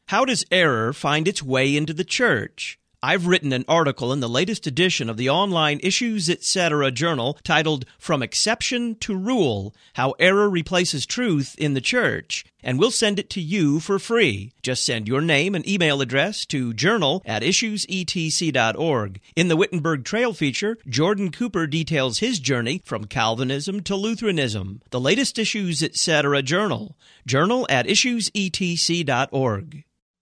How does error find its way into the church? I've written an article in the latest edition of the online Issues Etc. journal titled From Exception to Rule, How Error Replaces Truth in the Church, and we'll send it to you for free. Just send your name and email address to journal@issuesetc.org. In the Wittenberg Trail feature, Jordan Cooper details his journey from Calvinism to Lutheranism. The latest Issues Etc. journal, journal@issuesetc.org.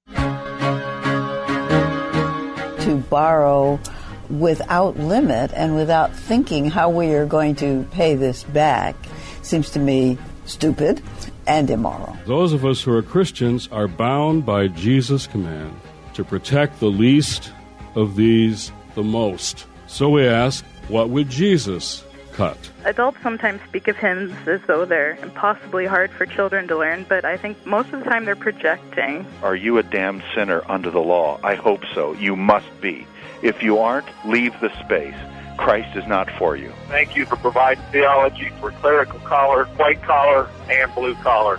To borrow without limit and without thinking how we are going to pay this back seems to me stupid and immoral. Those of us who are Christians are bound by Jesus' command to protect the least of these the most. So we ask, what would Jesus cut? Adults sometimes speak of hymns as though they're impossibly hard for children to learn, but I think most of the time they're projecting. Are you a damned sinner under the law? I hope so. You must be. If you aren't, leave the space. Christ is not for you. Thank you for providing theology for clerical collar, white collar, and blue collar.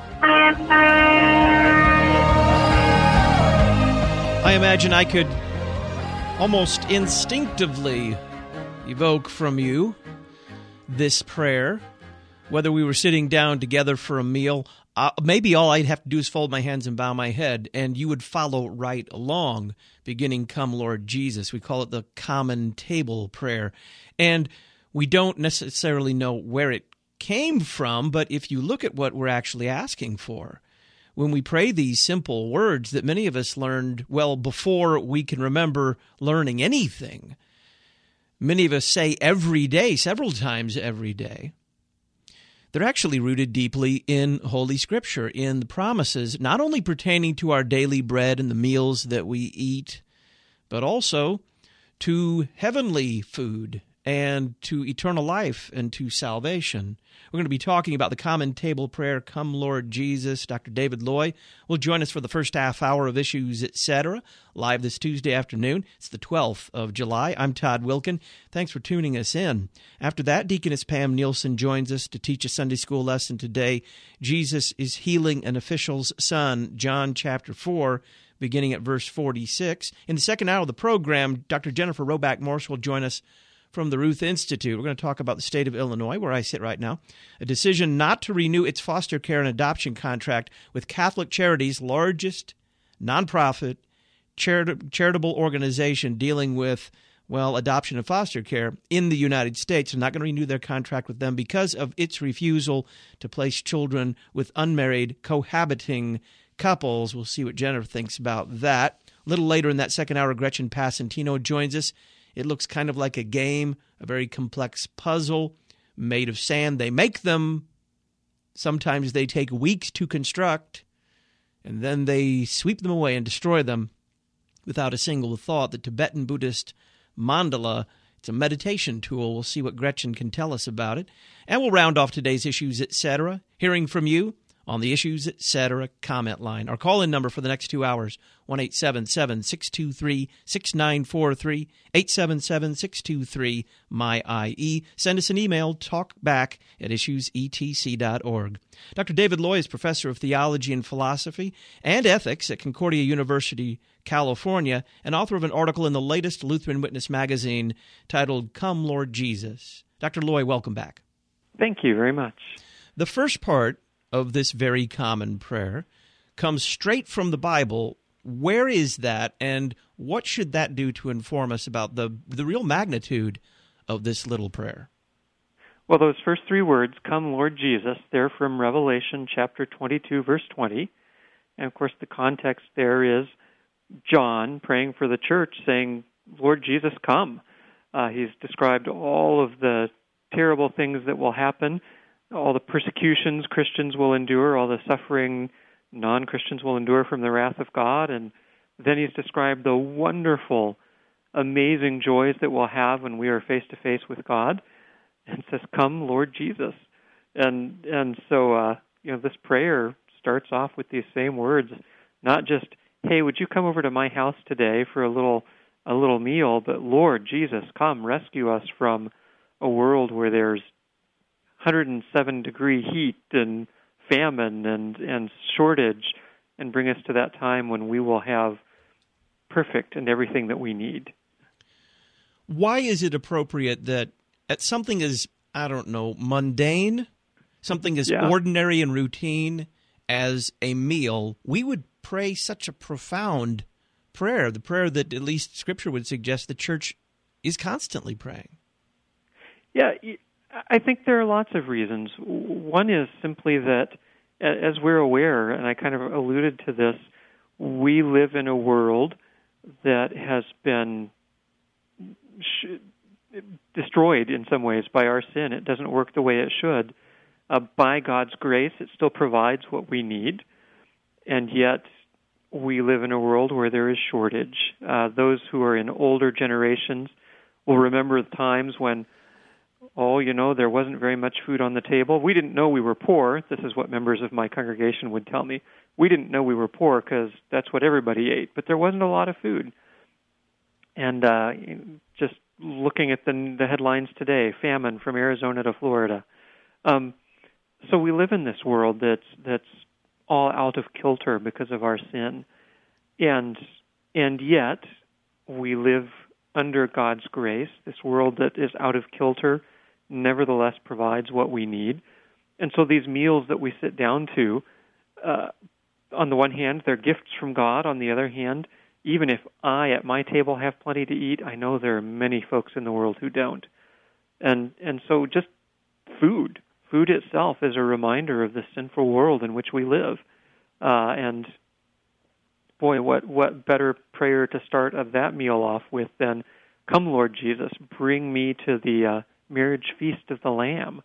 I imagine I could almost instinctively evoke from you this prayer, whether we were sitting down together for a meal. Maybe all I'd have to do is fold my hands and bow my head, and you would follow right along, beginning, "Come, Lord Jesus." We call it the common table prayer. And we don't necessarily know where it came from, but if you look at what we're actually asking for, when we pray these simple words that many of us learned, well, before we can remember learning anything, many of us say every day, several times every day, they're actually rooted deeply in Holy Scripture, in the promises, not only pertaining to our daily bread and the meals that we eat, but also to heavenly food and to eternal life and to salvation. We're going to be talking about the common table prayer, "Come, Lord Jesus." Dr. David Loy will join us for the first half hour of Issues Etc., live this Tuesday afternoon. It's the 12th of July. I'm Todd Wilkin. Thanks for tuning us in. After that, Deaconess Pam Nielsen joins us to teach a Sunday school lesson today. Jesus is healing an official's son, John chapter 4, beginning at verse 46. In the second hour of the program, Dr. Jennifer Roback Morse will join us from the Ruth Institute. We're going to talk about the state of Illinois, where I sit right now, a decision not to renew its foster care and adoption contract with Catholic Charities' largest nonprofit charitable organization dealing with, well, adoption and foster care in the United States. They're not going to renew their contract with them because of its refusal to place children with unmarried cohabiting couples. We'll see what Jennifer thinks about that. A little later in that second hour, Gretchen Passantino joins us. It looks kind of like a game, a very complex puzzle made of sand. They make them. Sometimes they take weeks to construct, and then they sweep them away and destroy them without a single thought. The Tibetan Buddhist mandala, it's a meditation tool. We'll see what Gretchen can tell us about it. And we'll round off today's Issues Etc., hearing from you on the Issues Etc. comment line. Our call-in number for the next 2 hours, 1-877-623-6943, 877-623-MY-IE. Send us an email, talkback@issuesetc.org. Dr. David Loy is professor of theology and philosophy and ethics at Concordia University, California, and author of an article in the latest Lutheran Witness magazine titled, "Come, Lord Jesus." Dr. Loy, welcome back. Thank you very much. The first part of this very common prayer comes straight from the Bible. Where is that, and what should that do to inform us about the real magnitude of this little prayer? Well, those first three words, "Come, Lord Jesus," they're from Revelation chapter 22, verse 20. And, of course, the context there is John praying for the church, saying, "Lord Jesus, come." He's described all of the terrible things that will happen, all the persecutions Christians will endure, all the suffering non-Christians will endure from the wrath of God. And then he's described the wonderful, amazing joys that we'll have when we are face-to-face with God. And says, "Come, Lord Jesus." And so this prayer starts off with these same words, not just, "Hey, would you come over to my house today for a little meal?" But, "Lord Jesus, come rescue us from a world where there's 107-degree heat and famine and shortage and bring us to that time when we will have perfect and everything that we need. Why is it appropriate that at something as, I don't know, mundane, something as ordinary and routine as a meal, we would pray such a profound prayer, the prayer that at least Scripture would suggest the church is constantly praying? Yeah, I think there are lots of reasons. One is simply that, as we're aware, and I kind of alluded to this, we live in a world that has been destroyed in some ways by our sin. It doesn't work the way it should. By God's grace, it still provides what we need, and yet we live in a world where there is shortage. Those who are in older generations will remember times when, there wasn't very much food on the table. We didn't know we were poor. This is what members of my congregation would tell me. We didn't know we were poor because that's what everybody ate, but there wasn't a lot of food. And just looking at the headlines today, famine from Arizona to Florida. So we live in this world that's all out of kilter because of our sin, and yet we live under God's grace. This world that is out of kilter nevertheless provides what we need. And so these meals that we sit down to, on the one hand, they're gifts from God. On the other hand, even if I at my table have plenty to eat, I know there are many folks in the world who don't. And so just food itself is a reminder of the sinful world in which we live. And boy, what better prayer to start of that meal off with than, "Come, Lord Jesus, bring me to the marriage feast of the Lamb."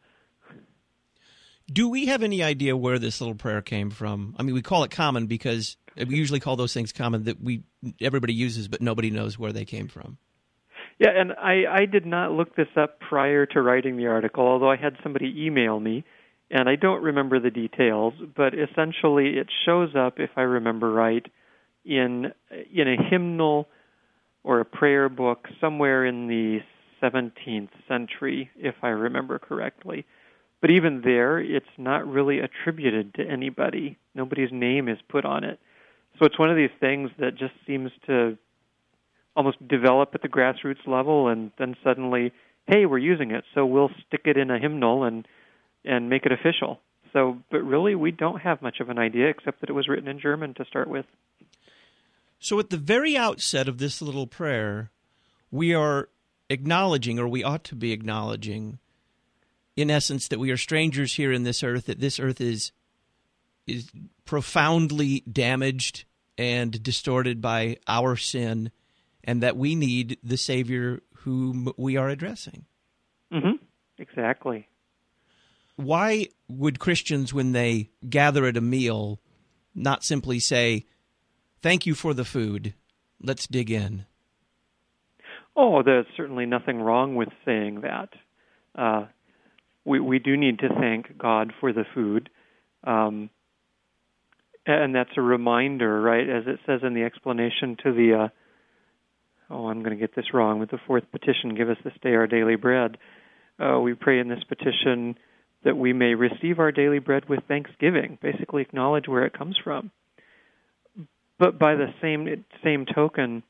Do we have any idea where this little prayer came from? I mean, we call it common because we usually call those things common that everybody uses, but nobody knows where they came from. Yeah, and I did not look this up prior to writing the article, although I had somebody email me, and I don't remember the details, but essentially it shows up, if I remember right, in a hymnal or a prayer book somewhere in the 17th century, if I remember correctly. But even there, it's not really attributed to anybody. Nobody's name is put on it. So it's one of these things that just seems to almost develop at the grassroots level, and then suddenly, hey, we're using it, so we'll stick it in a hymnal and make it official. So, but really, we don't have much of an idea, except that it was written in German to start with. So at the very outset of this little prayer, we are acknowledging, or we ought to be acknowledging, in essence, that we are strangers here in this earth, that this earth is profoundly damaged and distorted by our sin, and that we need the Savior whom we are addressing. Mm-hmm. Exactly. Why would Christians, when they gather at a meal, not simply say, "Thank you for the food, let's dig in"? Oh, there's certainly nothing wrong with saying that. We do need to thank God for the food. And that's a reminder, right, as it says in the explanation to the, I'm going to get this wrong, with the fourth petition, "Give us this day our daily bread." We pray in this petition that we may receive our daily bread with thanksgiving, basically acknowledge where it comes from. But by the same token,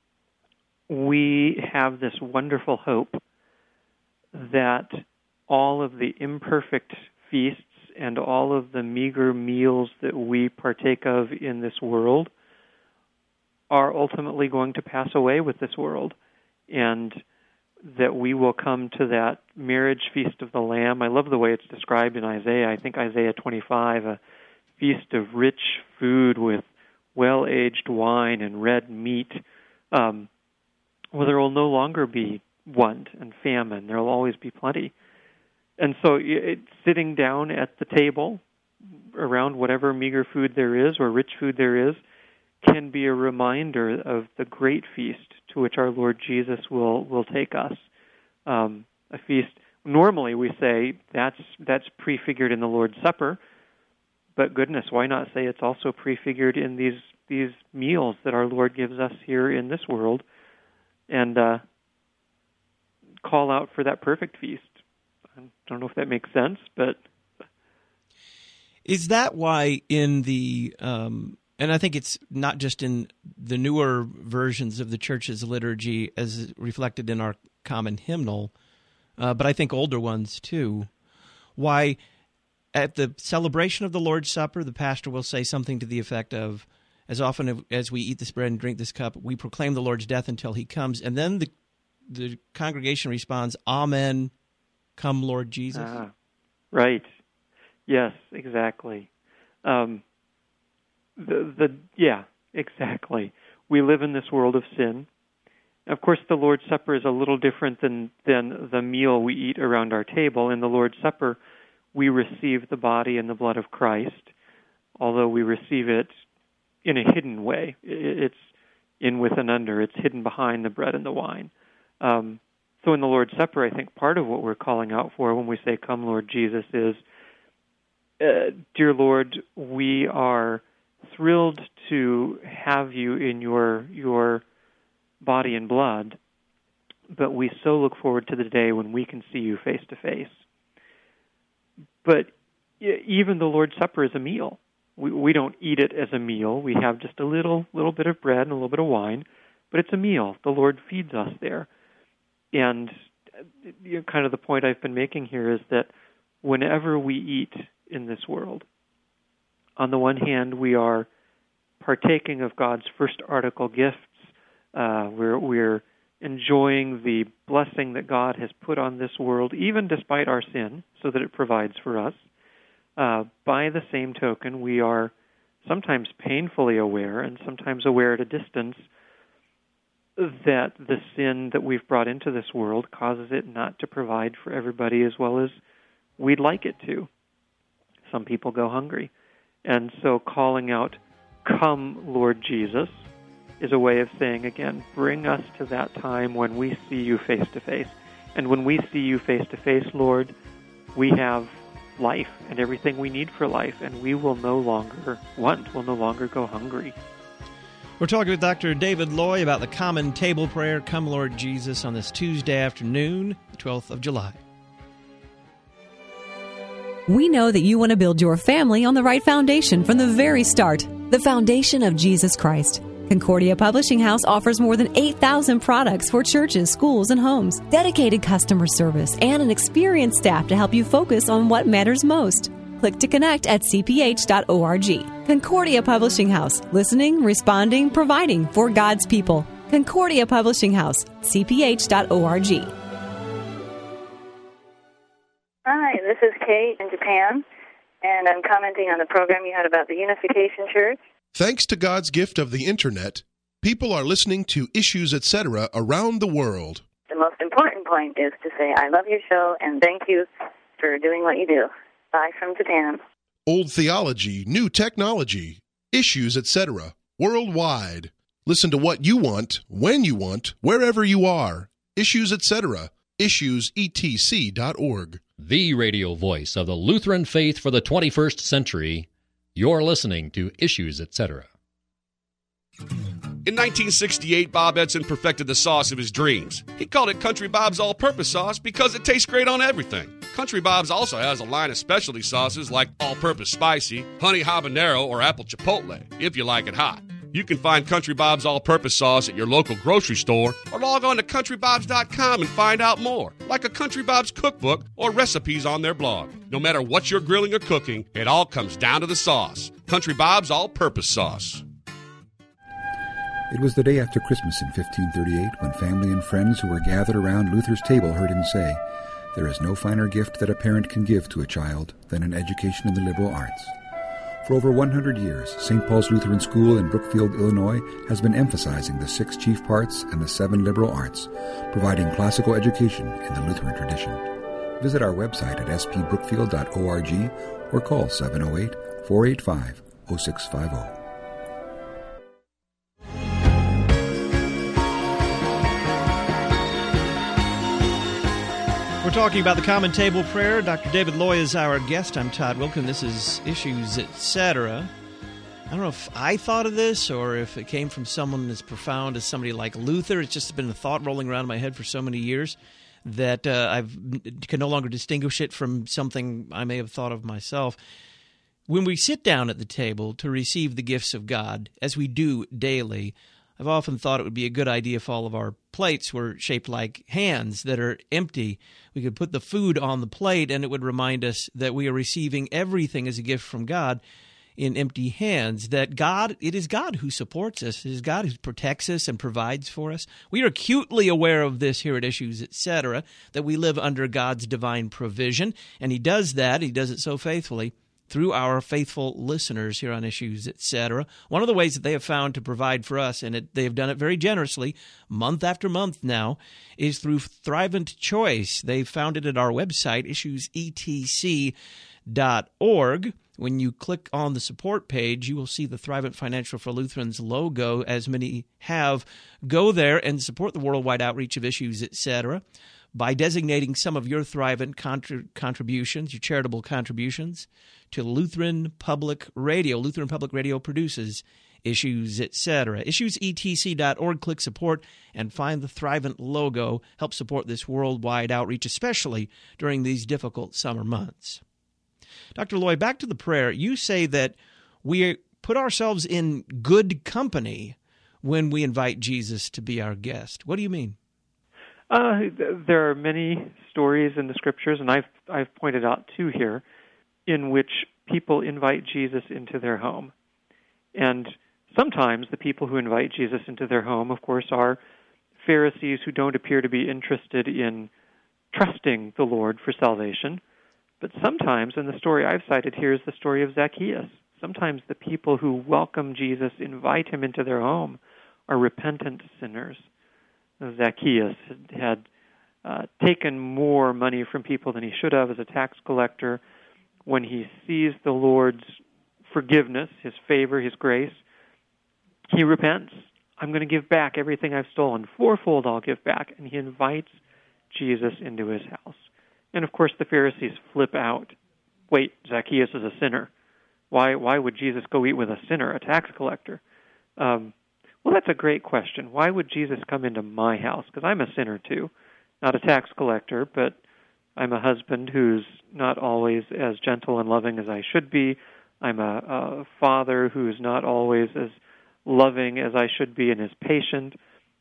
we have this wonderful hope that all of the imperfect feasts and all of the meager meals that we partake of in this world are ultimately going to pass away with this world, and that we will come to that marriage feast of the Lamb. I love the way it's described in Isaiah. I think Isaiah 25, a feast of rich food with well-aged wine and red meat, where there will no longer be want and famine. There will always be plenty. And so sitting down at the table around whatever meager food there is or rich food there is can be a reminder of the great feast to which our Lord Jesus will take us. A feast, normally we say that's prefigured in the Lord's Supper, but goodness, why not say it's also prefigured in these meals that our Lord gives us here in this world, and call out for that perfect feast. I don't know if that makes sense, but... Is that why in the And I think it's not just in the newer versions of the church's liturgy as reflected in our common hymnal, but I think older ones too. Why, at the celebration of the Lord's Supper, the pastor will say something to the effect of, as often as we eat this bread and drink this cup, we proclaim the Lord's death until he comes. And then the congregation responds, Amen, come Lord Jesus. Right. Yes, exactly. Exactly. We live in this world of sin. Of course, the Lord's Supper is a little different than the meal we eat around our table. In the Lord's Supper, we receive the body and the blood of Christ, although we receive it in a hidden way. It's in with and under. It's hidden behind the bread and the wine. So in the Lord's Supper, I think part of what we're calling out for when we say, Come, Lord Jesus, is, Dear Lord, we are thrilled to have you in your body and blood, but we so look forward to the day when we can see you face to face. But even the Lord's Supper is a meal. We don't eat it as a meal. We have just a little bit of bread and a little bit of wine, but it's a meal. The Lord feeds us there. And kind of the point I've been making here is that whenever we eat in this world, on the one hand, we are partaking of God's first article gifts. We're enjoying the blessing that God has put on this world, even despite our sin, so that it provides for us. By the same token, we are sometimes painfully aware, and sometimes aware at a distance, that the sin that we've brought into this world causes it not to provide for everybody as well as we'd like it to. Some people go hungry. And so calling out, Come, Lord Jesus, is a way of saying, again, bring us to that time when we see you face to face. And when we see you face to face, Lord, we have life and everything we need for life, and we will no longer we'll no longer go hungry. We're talking with Dr. David Loy about the common table prayer, Come Lord Jesus, on this Tuesday afternoon, the 12th of July. We know that you want to build your family on the right foundation from the very start, the foundation of Jesus Christ. Concordia Publishing House offers more than 8,000 products for churches, schools, and homes, dedicated customer service, and an experienced staff to help you focus on what matters most. Click to connect at cph.org. Concordia Publishing House. Listening, responding, providing for God's people. Concordia Publishing House. cph.org. Hi, this is Kate in Japan, and I'm commenting on the program you had about the Unification Church. Thanks to God's gift of the Internet, people are listening to Issues, Etc. around the world. The most important point is to say, I love your show, and thank you for doing what you do. Bye from Japan. Old theology, new technology, Issues, Etc. worldwide. Listen to what you want, when you want, wherever you are. Issues, Etc. IssuesETC.org. The radio voice of the Lutheran faith for the 21st century. You're listening to Issues, Etc. In 1968, Bob Edson perfected the sauce of his dreams. He called it Country Bob's All-Purpose Sauce because it tastes great on everything. Country Bob's also has a line of specialty sauces like All-Purpose Spicy, Honey Habanero, or Apple Chipotle, if you like it hot. You can find Country Bob's All-Purpose Sauce at your local grocery store or log on to CountryBobs.com and find out more, like a Country Bob's cookbook or recipes on their blog. No matter what you're grilling or cooking, it all comes down to the sauce. Country Bob's All-Purpose Sauce. It was the day after Christmas in 1538 when family and friends who were gathered around Luther's table heard him say, "There is no finer gift that a parent can give to a child than an education in the liberal arts." For over 100 years, St. Paul's Lutheran School in Brookfield, Illinois, has been emphasizing the 6 chief parts and the 7 liberal arts, providing classical education in the Lutheran tradition. Visit our website at spbrookfield.org or call 708-485-0650. We're talking about the Common Table Prayer. Dr. David Loy is our guest. I'm Todd Wilkin. This is Issues, Etc. I don't know if I thought of this or if it came from someone as profound as somebody like Luther. It's just been a thought rolling around in my head for so many years that I can no longer distinguish it from something I may have thought of myself. when we sit down at the table to receive the gifts of God, as we do daily, I've often thought it would be a good idea if all of our plates were shaped like hands that are empty. We could put the food on the plate, and it would remind us that we are receiving everything as a gift from God in empty hands, that it is God who supports us. It is God who protects us and provides for us. We are acutely aware of this here at Issues, Etc., that we live under God's divine provision, and He does that. He does it so faithfully through our faithful listeners here on Issues, Etc. One of the ways that they have found to provide for us, and they have done it very generously, month after month now, is through Thrivent Choice. They found it at our website, issuesetc.org. When you click on the support page, you will see the Thrivent Financial for Lutherans logo, as many have. Go there and support the worldwide outreach of Issues, Etc., by designating some of your Thrivent contributions, your charitable contributions, to Lutheran Public Radio. Lutheran Public Radio produces Issues, Etc. Issuesetc.org, click support, and find the Thrivent logo. Help support this worldwide outreach, especially during these difficult summer months. Dr. Loy, back to the prayer. You say that we put ourselves in good company when we invite Jesus to be our guest. What do you mean? There are many stories in the Scriptures, and I've pointed out two here, in which people invite Jesus into their home. And sometimes the people who invite Jesus into their home, of course, are Pharisees who don't appear to be interested in trusting the Lord for salvation. But sometimes, and the story I've cited here is the story of Zacchaeus. Sometimes the people who welcome Jesus, invite Him into their home, are repentant sinners. Zacchaeus had taken more money from people than he should have as a tax collector. When he sees the Lord's forgiveness, His favor, His grace, he repents. I'm going to give back everything I've stolen. Fourfold I'll give back. And he invites Jesus into his house. And, of course, the Pharisees flip out. Wait, Zacchaeus is a sinner. Why would Jesus go eat with a sinner, a tax collector? Well, that's a great question. Why would Jesus come into my house? Because I'm a sinner, too. Not a tax collector, but I'm a husband who's not always as gentle and loving as I should be. I'm a father who's not always as loving as I should be and as patient.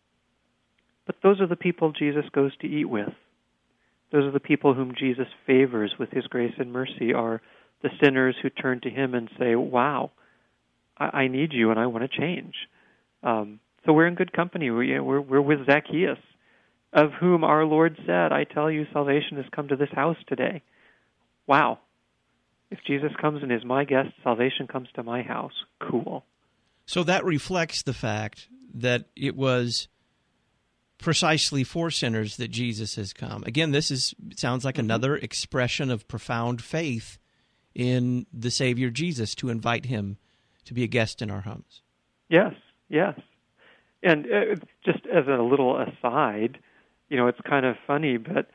But those are the people Jesus goes to eat with. Those are the people whom Jesus favors with His grace and mercy, are the sinners who turn to Him and say, wow, I need you and I want to change. So we're in good company. We're with Zacchaeus, of whom our Lord said, I tell you, salvation has come to this house today. Wow. If Jesus comes and is my guest, salvation comes to my house. Cool. So that reflects the fact that it was precisely for sinners that Jesus has come. Again, sounds like another expression of profound faith in the Savior Jesus, to invite Him to be a guest in our homes. Yes. And just as a little aside, it's kind of funny, but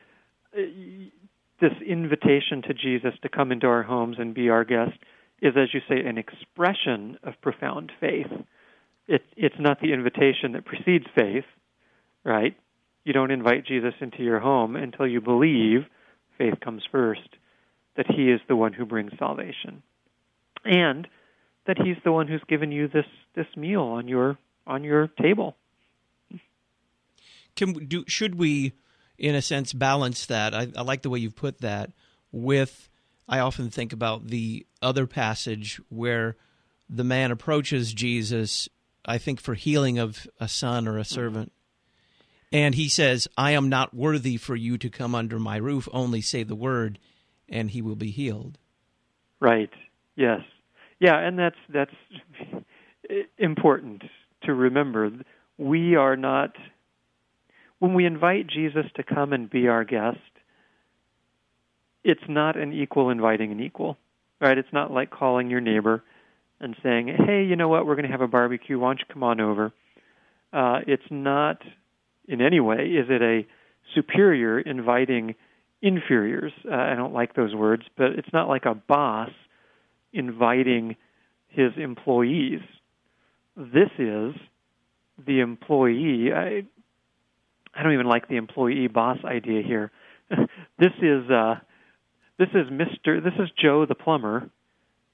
this invitation to Jesus to come into our homes and be our guest is, as you say, an expression of profound faith. It's not the invitation that precedes faith, right? You don't invite Jesus into your home until you believe, faith comes first, that He is the one who brings salvation, and that He's the one who's given you this meal on your table. Should we, in a sense, balance that? I like the way you've put that with, I often think about the other passage where the man approaches Jesus, I think for healing of a son or a servant, and he says, I am not worthy for you to come under my roof, only say the word, and he will be healed. Right, yes. Yeah, and that's important to remember. We are not, when we invite Jesus to come and be our guest, it's not an equal inviting an equal, right? It's not like calling your neighbor and saying, hey, you know what, we're going to have a barbecue, why don't you come on over? It's not, in any way, is it a superior inviting inferiors? I don't like those words, but it's not like a boss inviting his employees. This is the employee. I don't even like the employee-boss idea here. This is Joe the plumber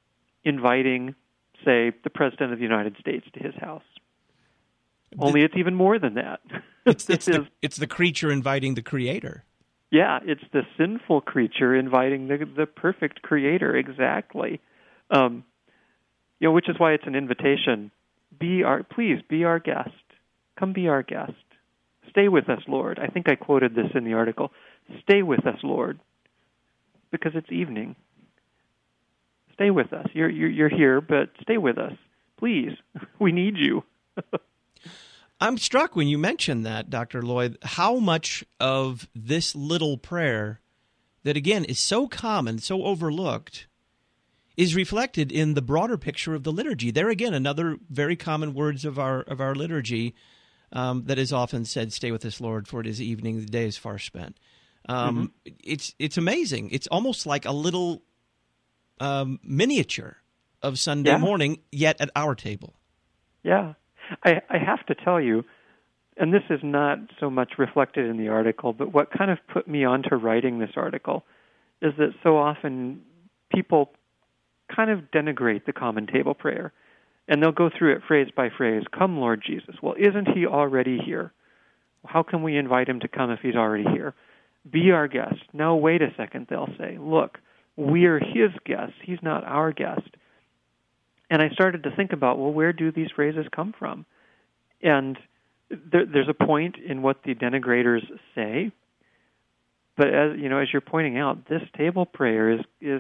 inviting, say, the President of the United States to his house. Only it's even more than that. It's the creature inviting the Creator. Yeah, it's the sinful creature inviting the perfect Creator, exactly. Which is why it's an invitation. Please be our guest. Come be our guest. Stay with us, Lord. I think I quoted this in the article. Stay with us, Lord, because it's evening. Stay with us. You're here, but stay with us. Please. We need you. I'm struck when you mentioned that, Dr. Lloyd, how much of this little prayer that, again, is so common, so overlooked, is reflected in the broader picture of the liturgy. There again, another very common words of our liturgy that is often said, "Stay with us, Lord, for it is evening, the day is far spent." It's amazing. It's almost like a little miniature of Sunday morning, yet at our table. Yeah. I have to tell you, and this is not so much reflected in the article, but what kind of put me on to writing this article is that so often people kind of denigrate the common table prayer, and they'll go through it phrase by phrase. Come, Lord Jesus. Well, isn't he already here? How can we invite him to come if he's already here? Be our guest. No, wait a second, they'll say. Look, we're his guests. He's not our guest. And I started to think about, well, where do these phrases come from? And there's a point in what the denigrators say, but as you're pointing out, this table prayer is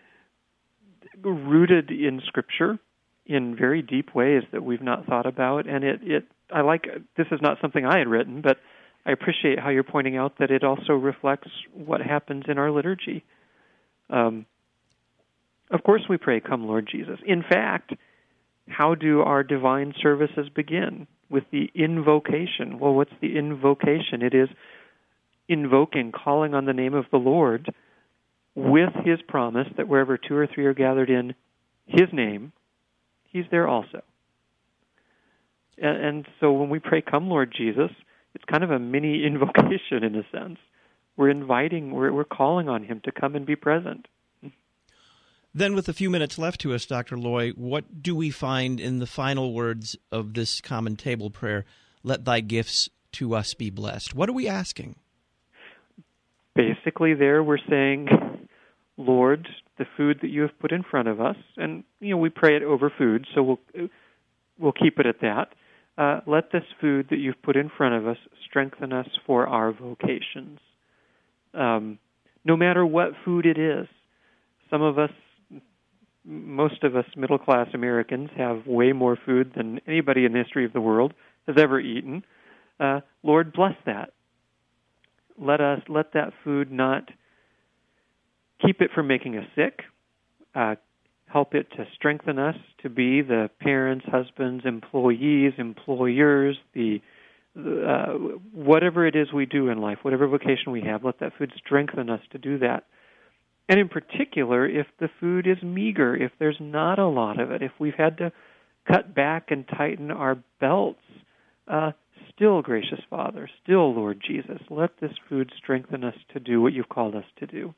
rooted in Scripture in very deep ways that we've not thought about. And this is not something I had written, but I appreciate how you're pointing out that it also reflects what happens in our liturgy. Of course we pray, "Come, Lord Jesus." In fact, how do our divine services begin? With the invocation. Well, what's the invocation? It is invoking, calling on the name of the Lord with his promise that wherever two or three are gathered in his name, he's there also. And so when we pray, "Come, Lord Jesus," it's kind of a mini invocation in a sense. We're calling on him to come and be present. Then with a few minutes left to us, Dr. Loy, what do we find in the final words of this common table prayer, "Let thy gifts to us be blessed"? What are we asking? Basically there we're saying, Lord, the food that you have put in front of us, and we pray it over food, so we'll keep it at that. Let this food that you've put in front of us strengthen us for our vocations. No matter what food it is, most of us middle-class Americans have way more food than anybody in the history of the world has ever eaten. Lord, bless that. Let that food not keep it from making us sick. Help it to strengthen us to be the parents, husbands, employees, employers, whatever it is we do in life, whatever vocation we have, let that food strengthen us to do that. And in particular, if the food is meager, if there's not a lot of it, if we've had to cut back and tighten our belts, still, gracious Father, still, Lord Jesus, let this food strengthen us to do what you've called us to do.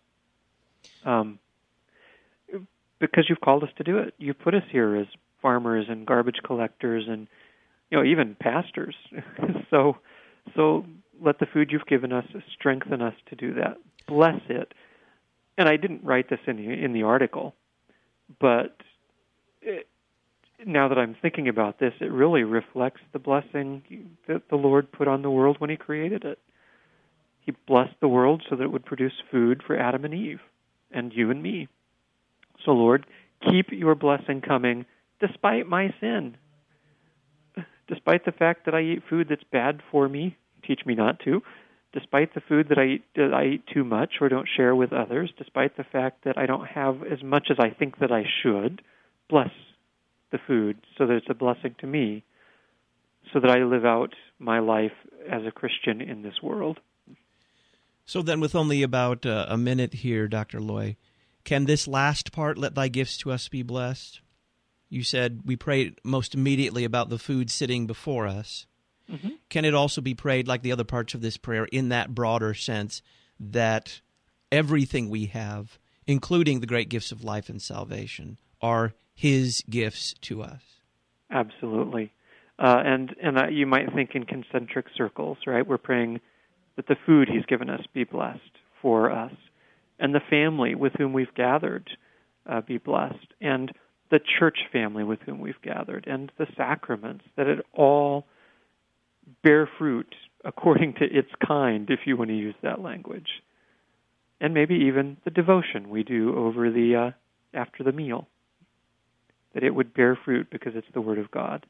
Because you've called us to do it. You put us here as farmers and garbage collectors and, even pastors. So let the food you've given us strengthen us to do that. Bless it. And I didn't write this in the article, but now that I'm thinking about this, it really reflects the blessing that the Lord put on the world when he created it. He blessed the world so that it would produce food for Adam and Eve and you and me. So, Lord, keep your blessing coming despite my sin. Despite the fact that I eat food that's bad for me, teach me not to. Despite the food that I eat too much or don't share with others, despite the fact that I don't have as much as I think that I should, bless the food so that it's a blessing to me, so that I live out my life as a Christian in this world. So then with only about a minute here, Dr. Loy, can this last part, "Let thy gifts to us be blessed"? You said we prayed most immediately about the food sitting before us. Mm-hmm. Can it also be prayed like the other parts of this prayer in that broader sense that everything we have, including the great gifts of life and salvation, are his gifts to us. Absolutely. And you might think in concentric circles, right? We're praying that the food he's given us be blessed for us, and the family with whom we've gathered be blessed, and the church family with whom we've gathered, and the sacraments, that it all bear fruit according to its kind, if you want to use that language. And maybe even the devotion we do over the after the meal, that it would bear fruit because it's the Word of God.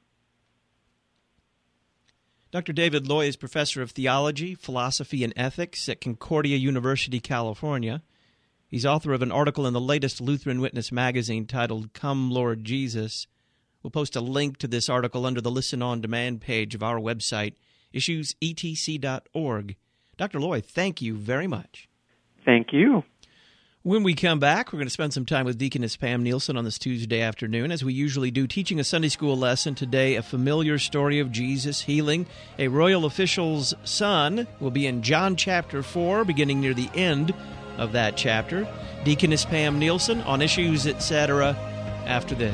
Dr. David Loy is professor of theology, philosophy, and ethics at Concordia University, California. He's author of an article in the latest Lutheran Witness magazine titled Come, Lord Jesus. We'll post a link to this article under the Listen On Demand page of our website, issuesetc.org. Dr. Loy, thank you very much. Thank you. When we come back, we're going to spend some time with Deaconess Pam Nielsen on this Tuesday afternoon, as we usually do, teaching a Sunday school lesson. Today, a familiar story of Jesus healing a royal official's son. Will be in John chapter 4, beginning near the end of that chapter. Deaconess Pam Nielsen on Issues, Etc. after this.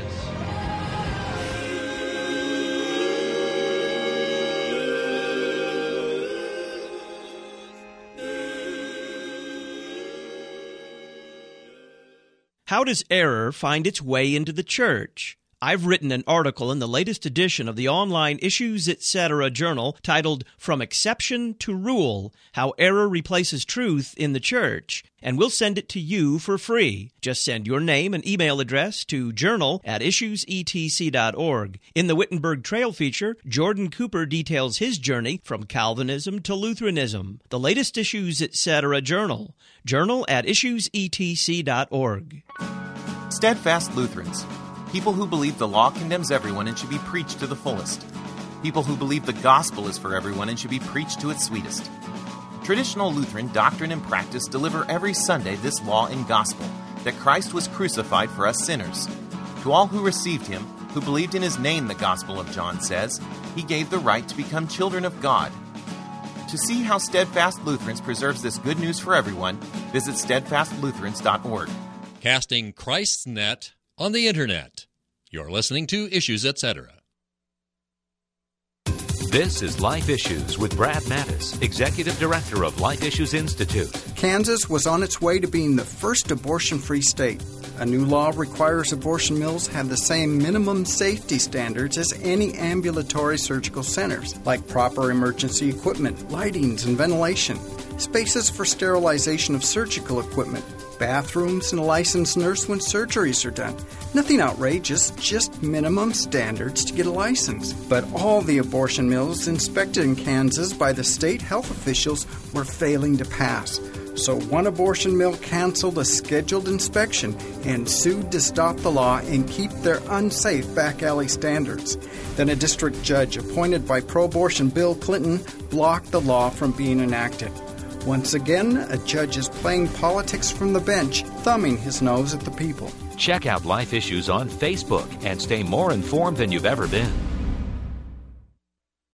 How does error find its way into the church? I've written an article in the latest edition of the online Issues, Etc. journal titled From Exception to Rule, How Error Replaces Truth in the Church, and we'll send it to you for free. Just send your name and email address to journal@issuesetc.org. In the Wittenberg Trail feature, Jordan Cooper details his journey from Calvinism to Lutheranism. The latest Issues, Etc. journal, journal@issuesetc.org. Steadfast Lutherans. People who believe the law condemns everyone and should be preached to the fullest. People who believe the gospel is for everyone and should be preached to its sweetest. Traditional Lutheran doctrine and practice deliver every Sunday this law and gospel, that Christ was crucified for us sinners. To all who received him, who believed in his name, the Gospel of John says, he gave the right to become children of God. To see how Steadfast Lutherans preserves this good news for everyone, visit steadfastlutherans.org. Casting Christ's net on the Internet. You're listening to Issues, Etc. This is Life Issues with Brad Mattis, Executive Director of Life Issues Institute. Kansas was on its way to being the first abortion-free state. A new law requires abortion mills have the same minimum safety standards as any ambulatory surgical centers, like proper emergency equipment, lightings and ventilation, spaces for sterilization of surgical equipment, bathrooms, and a licensed nurse when surgeries are done. Nothing outrageous, just minimum standards to get a license. But all the abortion mills inspected in Kansas by the state health officials were failing to pass. So one abortion mill canceled a scheduled inspection and sued to stop the law and keep their unsafe back alley standards. Then a district judge appointed by pro-abortion Bill Clinton blocked the law from being enacted. Once again, a judge is playing politics from the bench, thumbing his nose at the people. Check out Life Issues on Facebook and stay more informed than you've ever been.